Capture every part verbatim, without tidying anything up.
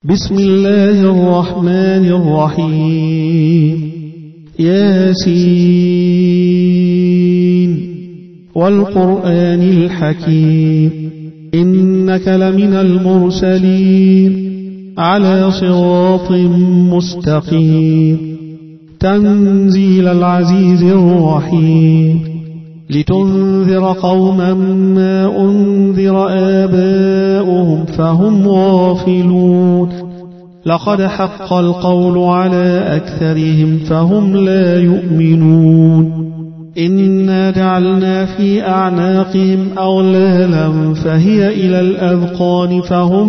بسم الله الرحمن الرحيم. ياسين والقرآن الحكيم إنك لمن المرسلين على صراط مستقيم تنزيل العزيز الرحيم لتنذر قوما ما أنذر آباؤهم فهم غافلون لقد حق القول على أكثرهم فهم لا يؤمنون إنا جعلنا في أعناقهم أغلالا فهي إلى الأذقان فهم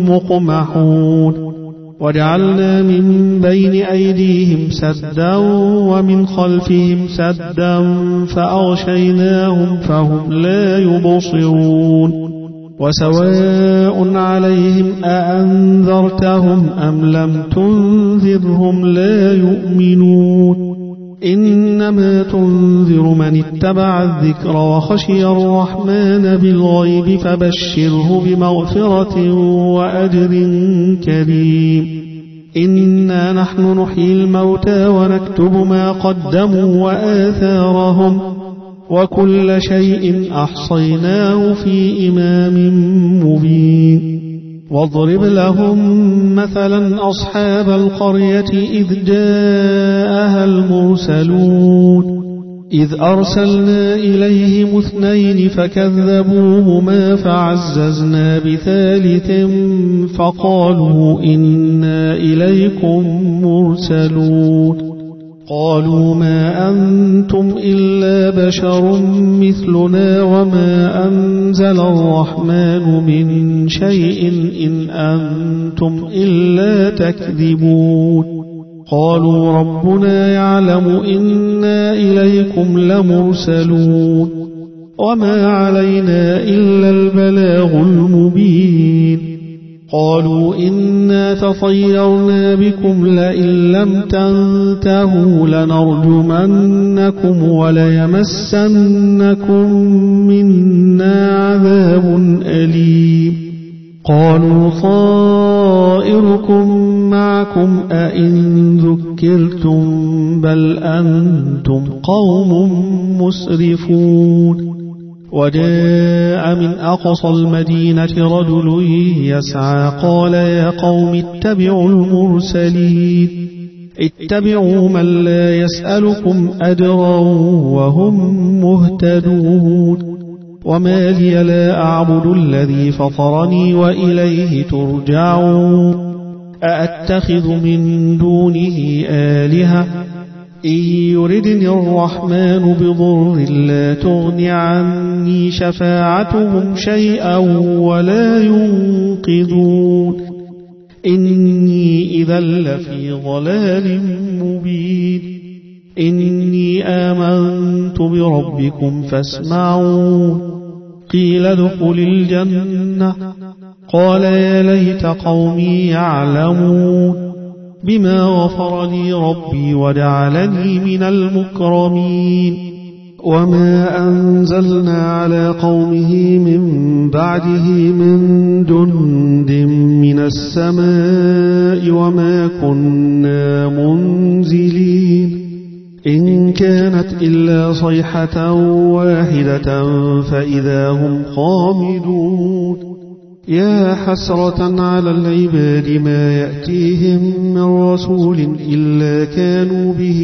مقمحون وجعلنا من بين أيديهم سدا ومن خلفهم سدا فأغشيناهم فهم لا يبصرون وسواء عليهم أأنذرتهم أم لم تنذرهم لا يؤمنون إنما تنذر من اتبع الذكر وخشي الرحمن بالغيب فبشره بمغفرة وأجر كريم إنا نحن نحيي الموتى ونكتب ما قدموا وآثارهم وكل شيء أحصيناه في إمام مبين واضرب لهم مثلا أصحاب القرية إذ جاءها المرسلون إذ أرسلنا إليهم اثنين فكذبوهما فعززنا بثالث فقالوا إنا إليكم مرسلون قالوا ما أنتم إلا بشر مثلنا وما أنزل الرحمن من شيء إن أنتم إلا تكذبون قالوا ربنا يعلم إنا إليكم لمرسلون وما علينا إلا البلاغ المبين قالوا إنا تطيرنا بكم لئن لم تنتهوا لنرجمنكم وليمسنكم منا عذاب أليم قالوا طائركم معكم أئن ذكرتم بل أنتم قوم مسرفون وجاء من أقصى المدينة رجل يسعى قال يا قوم اتبعوا المرسلين اتبعوا من لا يسألكم أجرا وهم مهتدون وما لي لا أعبد الذي فطرني وإليه ترجعون أأتخذ من دونه آلهة إن يردني الرحمن بضر لا تغن عني شفاعتهم شيئا ولا ينقذون إني إذا لفي ضلال مبين إني آمنت بربكم فاسمعون قيل ادخل الجنة قال يا ليت قومي يعلمون بما غفر لي ربي وجعلني من المكرمين وما أنزلنا على قومه من بعده من جند من السماء وما كنا منزلين إن كانت إلا صيحة واحدة فإذا هم خامدون يا حسرة على العباد ما يأتيهم من رسول إلا كانوا به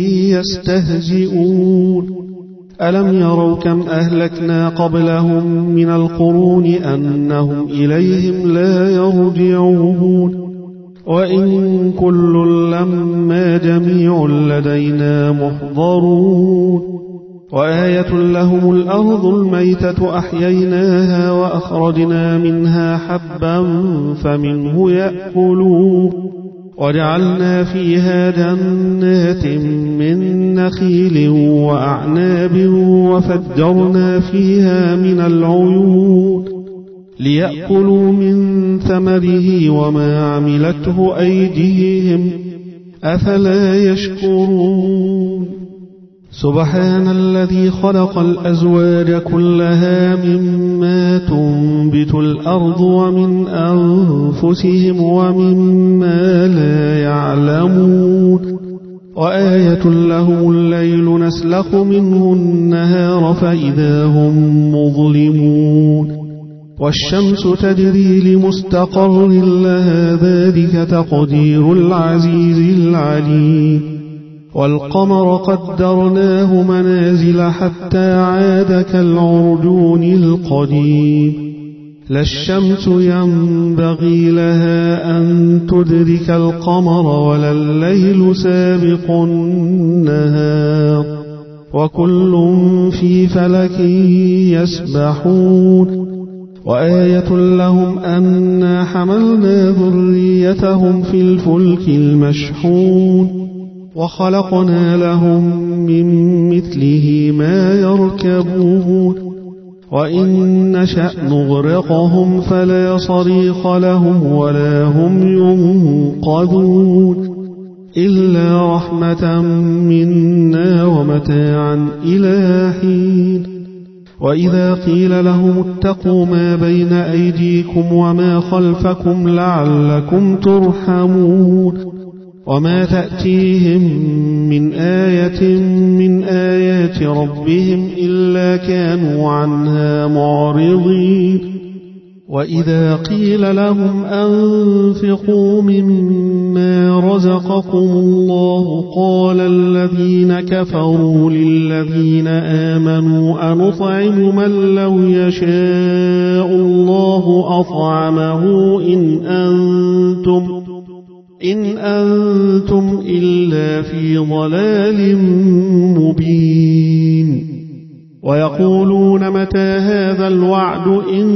يستهزئون ألم يروا كم أهلكنا قبلهم من القرون أنهم إليهم لا يرجعون وإن كل لما جميع لدينا محضرون وآية لهم الأرض الميتة أحييناها وأخرجنا منها حبا فمنه يأكلون وجعلنا فيها جنات من نخيل وأعناب وفجرنا فيها من العيون ليأكلوا من ثمره وما عملته أيديهم أفلا يشكرون سبحان الذي خلق الأزواج كلها مما تنبت الأرض ومن أنفسهم ومما لا يعلمون وآية لهم الليل نسلخ منه النهار فإذا هم مظلمون والشمس تجري لمستقر لها ذلك تقدير العزيز العليم والقمر قدرناه منازل حتى عاد كالعرجون القديم لا الشمس ينبغي لها أن تدرك القمر ولا الليل سابق النهار وكل في فلك يسبحون وآية لهم أنا حملنا ذريتهم في الفلك المشحون وخلقنا لهم من مثله ما يركبون وإن نشأ نغرقهم فلا صريخ لهم ولا هم ينقذون إلا رحمة منا ومتاعا إلى حين وإذا قيل لهم اتقوا ما بين أيديكم وما خلفكم لعلكم ترحمون وما تأتيهم من آية من آيات ربهم إلا كانوا عنها معرضين وإذا قيل لهم أنفقوا مما رزقكم الله قال الذين كفروا للذين آمنوا أنطعم من لو يشاء الله أطعمه إن أنتم إن أنتم إلا في ضلال مبين ويقولون متى هذا الوعد إن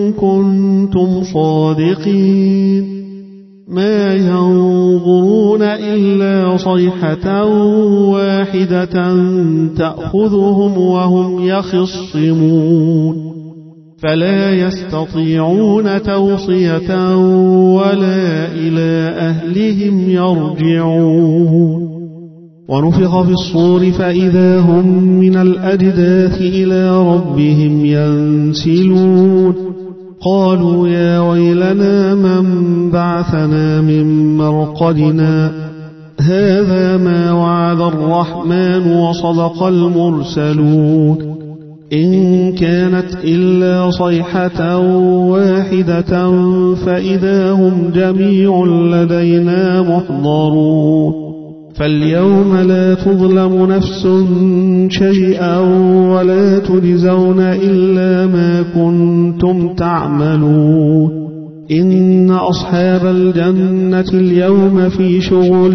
كنتم صادقين ما ينظرون إلا صيحة واحدة تأخذهم وهم يخصمون فلا يستطيعون توصية ولا إلى أهلهم يرجعون ونفخ في الصور فإذا هم من الأجداث إلى ربهم ينسلون قالوا يا ويلنا من بعثنا من مرقدنا هذا ما وعد الرحمن وصدق المرسلون إن كانت إلا صيحة واحدة فإذا هم جميع لدينا محضرون فاليوم لا تظلم نفس شيئا ولا تجزون إلا ما كنتم تعملون إن أصحاب الجنة اليوم في شغل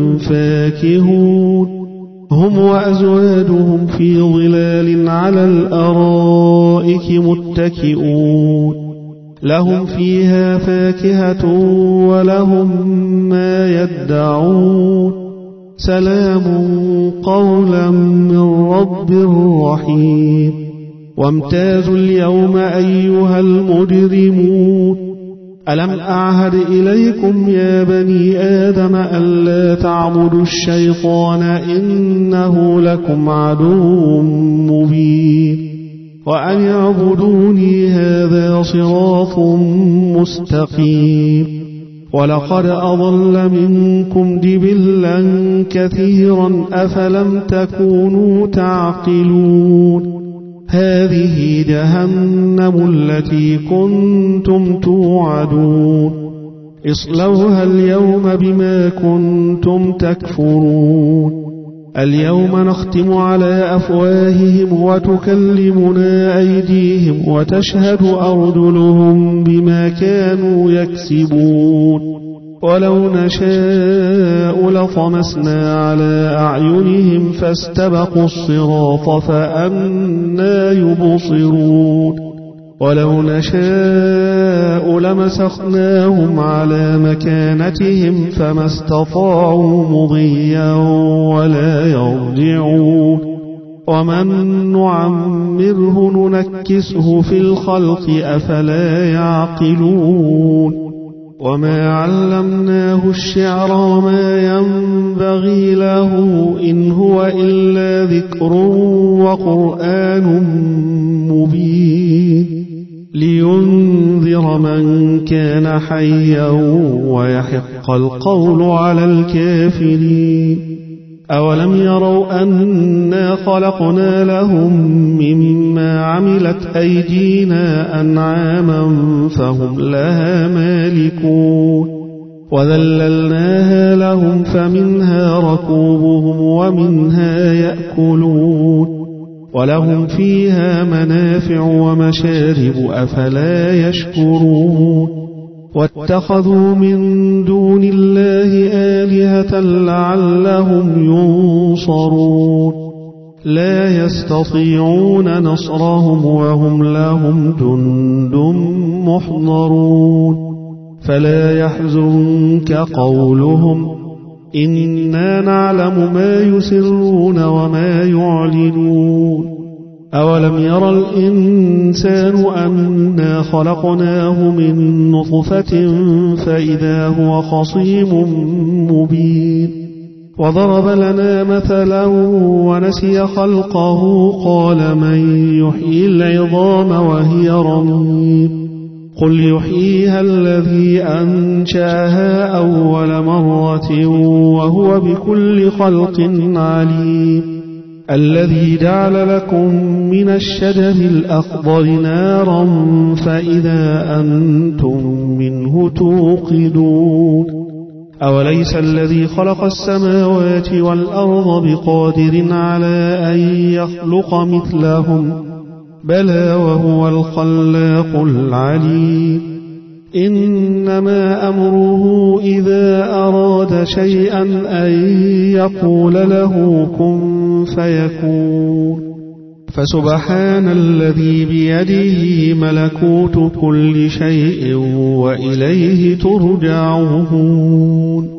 فاكهون هم وأزواجهم في ظلال على الأرائك متكئون لهم فيها فاكهة ولهم ما يدعون سلام قولا من رب رحيم وامتازوا اليوم أيها المجرمون ألم أعهد إليكم يا بني آدم ألا تعبدوا الشيطان إنه لكم عدو مبين وأن اعبدوني هذا صراط مستقيم ولقد أضل منكم جبلا كثيرا أفلم تكونوا تعقلون هذه جهنم التي كنتم توعدون اصلوها اليوم بما كنتم تكفرون اليوم نختم على أفواههم وتكلمنا أيديهم وتشهد أرجلهم بما كانوا يكسبون ولو نشاء لطمسنا على أعينهم فاستبقوا الصراط فأنى يبصرون ولو نشاء لمسخناهم على مكانتهم فما استطاعوا مضيا ولا يرجعون ومن نعمره ننكسه في الخلق أفلا يعقلون وما علمناه الشعر وما ينبغي له إن هو إلا ذكر وقرآن مبين لينذر من كان حيا ويحق القول على الكافرين أولم يروا أنا خلقنا لهم مما عملت أيدينا أنعاما فهم لها مالكون وذللناها لهم فمنها ركوبهم ومنها يأكلون ولهم فيها منافع ومشارب أفلا يشكرون واتخذوا من دون الله آلهة لعلهم ينصرون لا يستطيعون نصرهم وهم لهم جند محضرون فلا يحزنك قولهم إنا نعلم ما يسرون وما يعلنون أولم يرى الإنسان أنا خلقناه من نطفة فإذا هو خصيم مبين وضرب لنا مثلا ونسي خلقه قال من يحيي العظام وهي رميم قل يحييها الذي أنشأها أول مرة وهو بكل خلق عليم الذي جعل لكم من الشجر الأخضر نارا فإذا أنتم منه توقدون أوليس الذي خلق السماوات والأرض بقادر على أن يخلق مثلهم بلى وهو الخلاق العليم إنما أمره إذا أراد شيئا أن يقول له كن فيكون فسبحان الذي بيده ملكوت كل شيء وإليه ترجعون